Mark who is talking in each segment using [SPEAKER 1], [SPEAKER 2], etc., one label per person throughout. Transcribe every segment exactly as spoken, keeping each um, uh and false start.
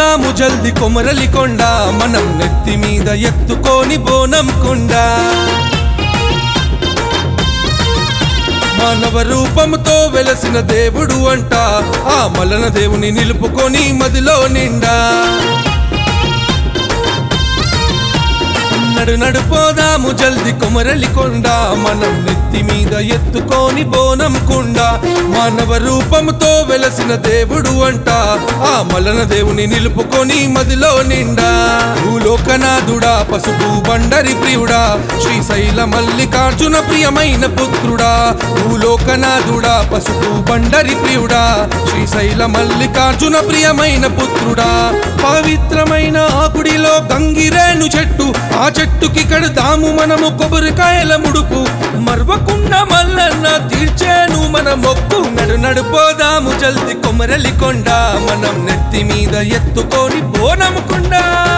[SPEAKER 1] పోదాము జల్ది కొమరలి కొండ మనం నెత్తి మీద ఎత్తుకొని బోనం కొండ మానవ రూపంతో వెలసిన దేవుడు అంట ఆ మలన దేవుని నిలుపుకొని మదిలో నిండా నడు నడు పోదాము జల్ది కొమరలి కొండ మనం నెత్తి మీద ఎత్తుకొని బోనం కొండ మానవ రూపంతో వెలసిన దేవుడు అంట ఆ మలన దేవుని నిలుపుకొని మదిలో నిండా భూలోకనాథుడా పసుపు బండరి ప్రియుడా శ్రీశైల మల్లికార్జున ప్రియమైన పుత్రుడా భూలోకనాథుడా పసుపు బండరి ప్రియుడా శ్రీశైల మల్లికార్జున ప్రియమైన పుత్రుడా పవిత్రమైన ఆ గుడిలో గంగిరేను చెట్టు ఆ చెట్టుకి కడదాము మనము కొబ్బరికాయల ముడుపు మర్వకుండా మల్లన్న తీర్చేను మన మొక్కు నడు నడుపోదాము జల్ది కొమరలి కొండ మనం నెత్తి మీద ఎత్తుకొని బోనం కొండ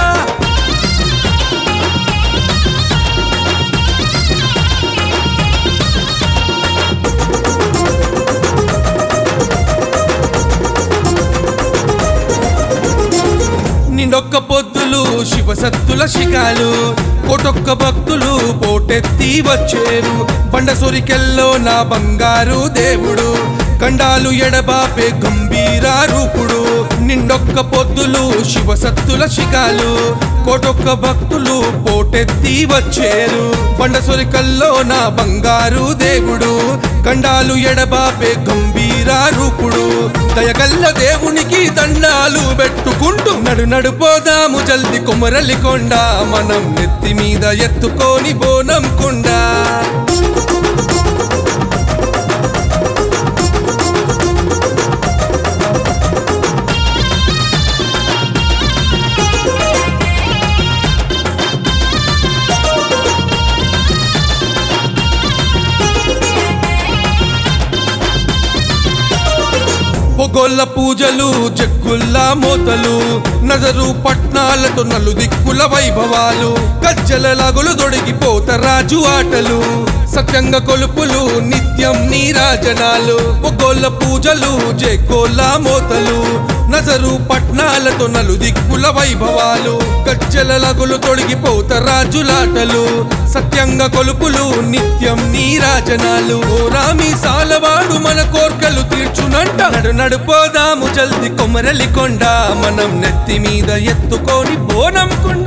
[SPEAKER 1] నిండొక్క పొద్దులు శివసత్తుల శిఖాలు కోటొక్క భక్తులు పోటెత్తి వచ్చేరు బండ సొరికెల్లో నా బంగారు దేవుడు కండాలు ఎడబాపే గంభీర రూపుడు నిండొక్క పొద్దులు శివసత్తుల శిఖాలు కోటొక్క భక్తులు పోటెత్తి వచ్చేరు బండ సొరికల్లో నా బంగారు దేవుడు కండాలు ఎడబాపే గంభీర రూపుడు దయగల్ల దేవునికి దండాలు పెట్టుకుంటూ నడు నడుపోదాము జల్ది కొమరలి కొండ మనం నెత్తి మీద ఎత్తుకొని బోనం కొండ పొగొల్ల పూజలు చెక్కుల్లా మోతలు నజరు పట్నాలతో నలు దిక్కుల వైభవాలు గజ్జల లాగులు దొడిగిపోత రాజు ఆటలు సత్యంగా కొలుపులు నిత్యం నీరాజనాలు పొగొల్ల పూజలు చెక్కుల్ల మోతలు నజరు పట్నాలతో నలు దిక్కుల వైభవాలు గజ్జల లాగులు తొడిగిపోత రాజులాటలు సత్యంగా కొలుపులు నిత్యం నీరాజనాలు ఓ రామి సాలవాడు మన కోర్కెలు తీర్చునంట నడు నడుపోదాము జల్ది కొమరలి కొండ మనం నెత్తి మీద ఎత్తుకొని బోనం కొండ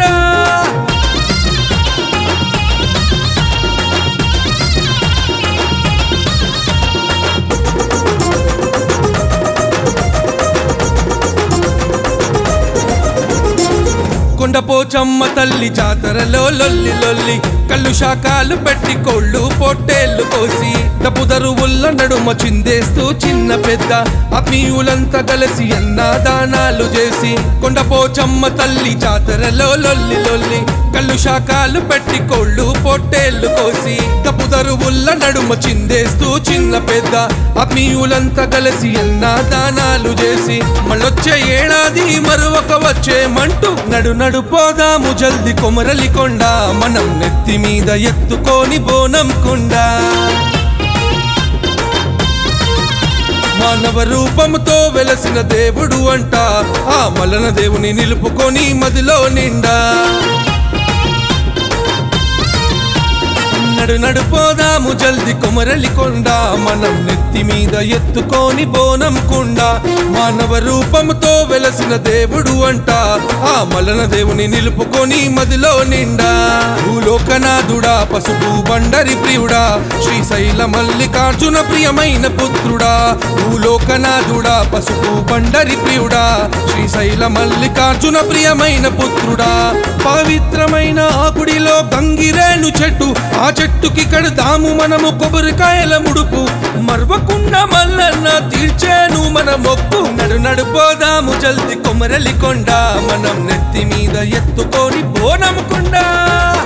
[SPEAKER 1] కొండపోచమ్మ తల్లి జాతరలో లొల్లి లొల్లి కళ్ళు శాకాలు పెట్టి కోళ్ళు పొట్టేళ్లు కోసి డబ్బు దరువుల్ల నడుమ చిందేస్తూ చిన్న పెద్ద అపీయులంతా కలిసి అన్నదానాలు చేసి కొండపోచమ్మ తల్లి జాతరలో లొల్లి లొల్లి కళ్ళు శాకాలు పెట్టి కోళ్ళు పొట్టేళ్లు కోసి డబ్బు దరువుల్ల నడుమ చిందేస్తూ చిన్న పెద్ద అపీయులంతా కలిసి అన్నదానాలు చేసి మళ్ళొచ్చే ఏడాది మరొక వచ్చేమంటూ నడు నడుపోదాము జల్ది కొమరలి కొండ మనం నెత్తి మీద ఎత్తుకొని బోనం కొండ మానవ రూపంతో వెలసిన దేవుడు అంట ఆ మలన దేవుని నిలుపుకొని మదిలో నిండా నడు నడుపోదాము జల్ది కొమరలి కొండ మనం నెత్తి మీద ఎత్తుకొని బోనం కొండ మానవ రూపంతో వెలసిన దేవుడు అంట ఆ మలన దేవుని నిలుపుకొని మదిలో నిండా భూలోకనాథుడా పసుపు బండరి ప్రియుడా శ్రీశైల మల్లికార్జున ప్రియమైన పుత్రుడా భూలోకనాథుడా పసుపు బండరి ప్రియుడా శ్రీశైల మల్లికార్జున ప్రియమైన పుత్రుడా పవిత్రమైన ఆ గుడిలో గంగిరేను చెట్టు ఆ చెట్టుకి కడదాము మనము కొబ్బరికాయల ముడుపు మర్వకుండా మల్లన్న తీర్చేను మన మొక్కు నడు నడుపోదాము జల్ది కొమరలి కొండ మనం నెత్తి మీద ఎత్తుకొని బోనం కొండ